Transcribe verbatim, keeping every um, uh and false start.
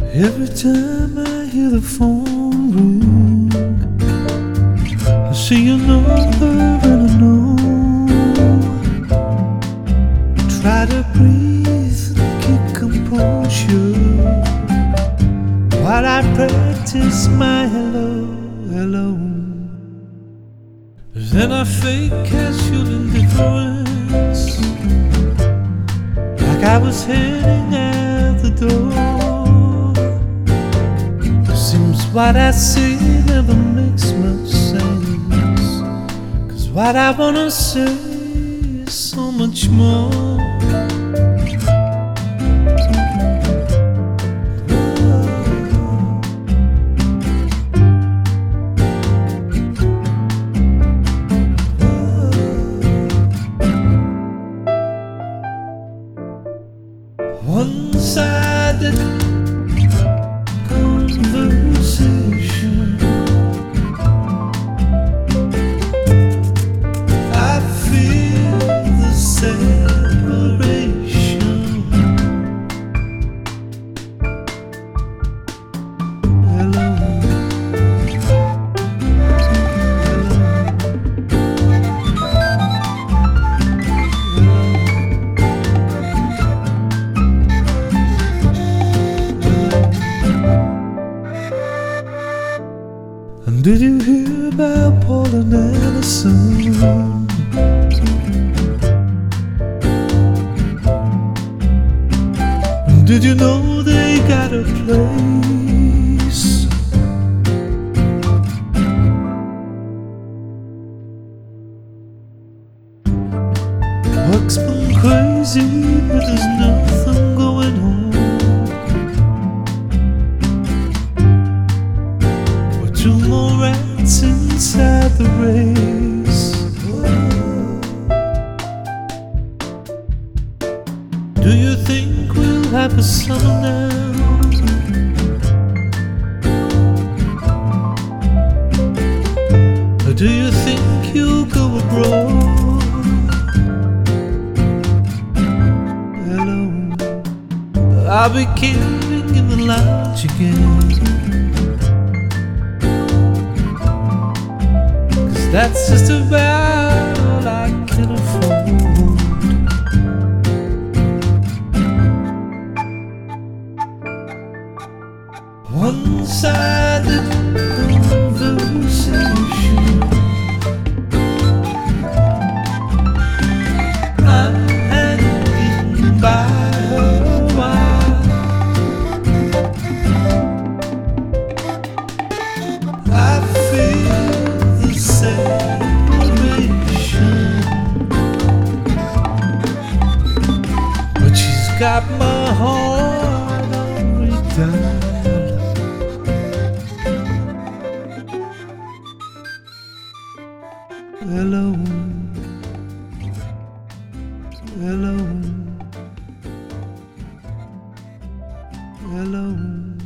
Every time I hear the phone ring, I see your number and I know. Try to breathe and keep composure while I practice my hello, hello. Then I fake casual indifference, like I was heading out the door. Seems what I say never makes much sense, 'cause what I wanna say is so much more. One-sided conversation, I feel the separation. Hello, and did you hear about Paul and Allison? And did you know they got a place? Work's been crazy, but there's nothing going on. Two more rats inside the race. Do you think we'll have a summer now? Or do you think you'll go abroad? Hello, I'll be caring in the lounge again. That's just about all I can afford. One-sided conversation, I'm hanging by a wire. I feel the separation, but she's got my heart on redial. Hello, hello, hello.